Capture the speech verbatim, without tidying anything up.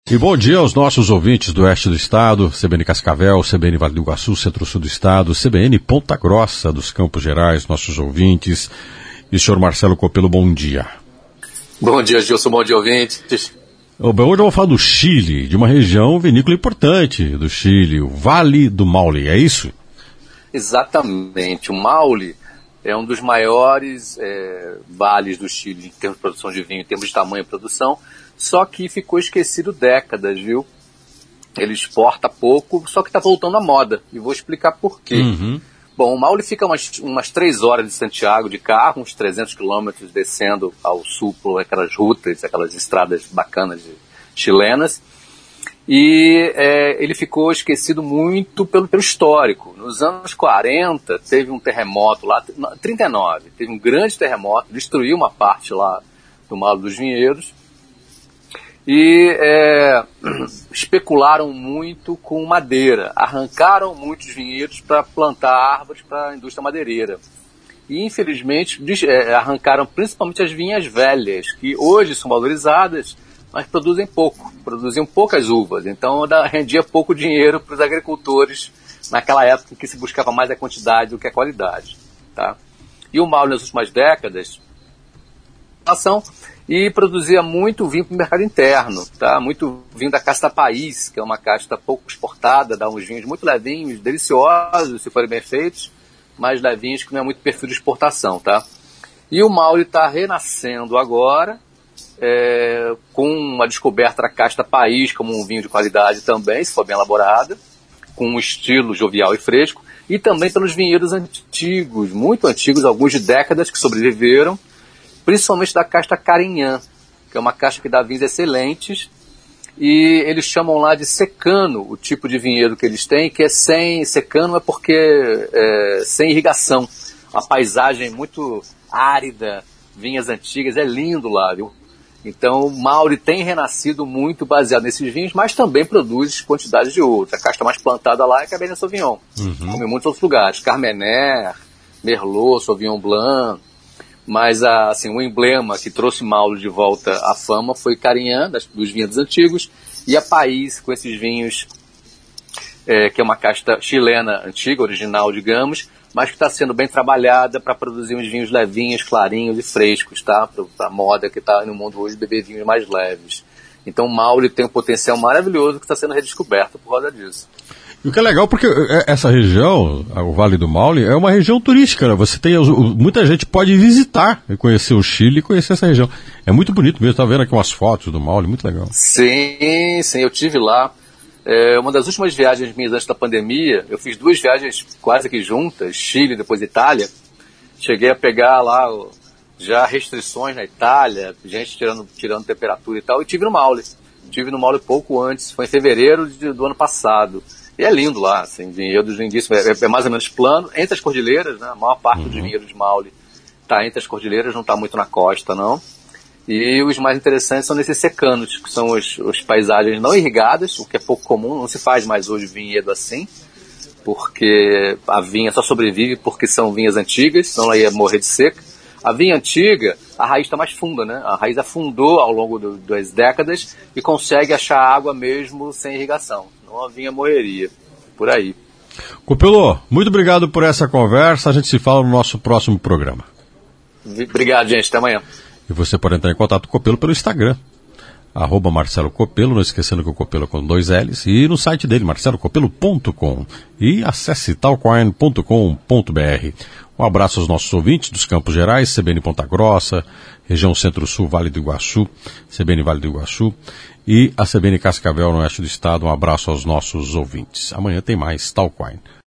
E bom dia aos nossos ouvintes do oeste do estado, C B N Cascavel, C B N Vale do Iguaçu, Centro-Sul do estado, C B N Ponta Grossa dos Campos Gerais, nossos ouvintes. E senhor Marcelo Copelo, bom dia. Bom dia, Gilson, bom dia, ouvintes. Hoje eu vou falar do Chile, de uma região vinícola importante do Chile, o Vale do Maule, é isso? Exatamente, o Maule é um dos maiores é, vales do Chile em termos de produção de vinho, em termos de tamanho e produção, só que ficou esquecido décadas, viu? Ele exporta pouco, só que está voltando à moda, e vou explicar por quê. Uhum. Bom, o Maule fica umas, umas três horas de Santiago de carro, uns trezentos quilômetros descendo ao sul por aquelas rutas, aquelas estradas bacanas de, chilenas, e é, ele ficou esquecido muito pelo, pelo histórico. Nos anos quarenta, teve um terremoto lá, trinta e nove, teve um grande terremoto, destruiu uma parte lá do Maule dos Vinhedos, e é, especularam muito com madeira, arrancaram muitos vinhedos para plantar árvores para a indústria madeireira. E, infelizmente, é, arrancaram principalmente as vinhas velhas, que hoje são valorizadas, mas produzem pouco, produziam poucas uvas. Então, rendia pouco dinheiro para os agricultores naquela época em que se buscava mais a quantidade do que a qualidade. Tá? E o Maule, nas últimas décadas, ação e produzia muito vinho para o mercado interno, tá? Muito vinho da casta País, que é uma casta pouco exportada, dá uns vinhos muito levinhos, deliciosos, se forem bem feitos, mas levinhos que não é muito perfil de exportação, tá? E o Maule está renascendo agora, é, com a descoberta da casta País como um vinho de qualidade também, se for bem elaborada, com um estilo jovial e fresco, e também pelos vinhedos antigos, muito antigos, alguns de décadas que sobreviveram, principalmente da casta Carinhã, que é uma casta que dá vinhos excelentes, e eles chamam lá de secano, o tipo de vinhedo que eles têm, que é sem, secano é porque é sem irrigação, uma paisagem muito árida, vinhas antigas, é lindo lá, viu? Então o Maule tem renascido muito baseado nesses vinhos, mas também produz quantidades de outros. A casta mais plantada lá é Cabernet Sauvignon, uhum. Como em muitos outros lugares, Carmener, Merlot, Sauvignon Blanc. Mas assim, o emblema que trouxe Maule de volta à fama foi Carinhã, das, dos vinhedos antigos, e a País, com esses vinhos, é, que é uma casta chilena antiga, original, digamos, mas que está sendo bem trabalhada para produzir uns vinhos levinhos, clarinhos e frescos, tá? Para a moda que está no mundo hoje de beber vinhos mais leves. Então o Maule tem um potencial maravilhoso que está sendo redescoberto por causa disso. E o que é legal, porque essa região, o Vale do Maule, é uma região turística, né? Você tem, muita gente pode visitar e conhecer o Chile e conhecer essa região. É muito bonito mesmo, tá vendo aqui umas fotos do Maule, muito legal. Sim, sim, eu tive lá. É, uma das últimas viagens minhas antes da pandemia, eu fiz duas viagens quase que juntas, Chile e depois Itália. Cheguei a pegar lá já restrições na Itália, gente tirando, tirando temperatura e tal, e tive no Maule. Tive no Maule pouco antes, foi em fevereiro de, do ano passado. E é lindo lá, assim, vinhedos lindíssimos, é, é mais ou menos plano, entre as cordilheiras, né? A maior parte uhum. do vinhedo de Maule está entre as cordilheiras, não está muito na costa, não. E os mais interessantes são nesses secanos, que são os, os paisagens não irrigadas, o que é pouco comum, não se faz mais hoje vinhedo assim, porque a vinha só sobrevive porque são vinhas antigas, senão ela ia morrer de seca. A vinha antiga, a raiz está mais funda, né? A raiz afundou ao longo do, das décadas e consegue achar água mesmo sem irrigação. Não a vinha morreria. Por aí. Copelo, muito obrigado por essa conversa. A gente se fala no nosso próximo programa. Obrigado, gente. Até amanhã. E você pode entrar em contato com o Copelo pelo Instagram. Arroba Marcelo Copelo, não esquecendo que o Copelo é com dois L's. E no site dele, marcelo copelo ponto com. E acesse talkwine ponto com ponto b r. Um abraço aos nossos ouvintes dos Campos Gerais, C B N Ponta Grossa, região Centro-Sul, Vale do Iguaçu, C B N Vale do Iguaçu e a C B N Cascavel, no oeste do estado. Um abraço aos nossos ouvintes. Amanhã tem mais Talkwine.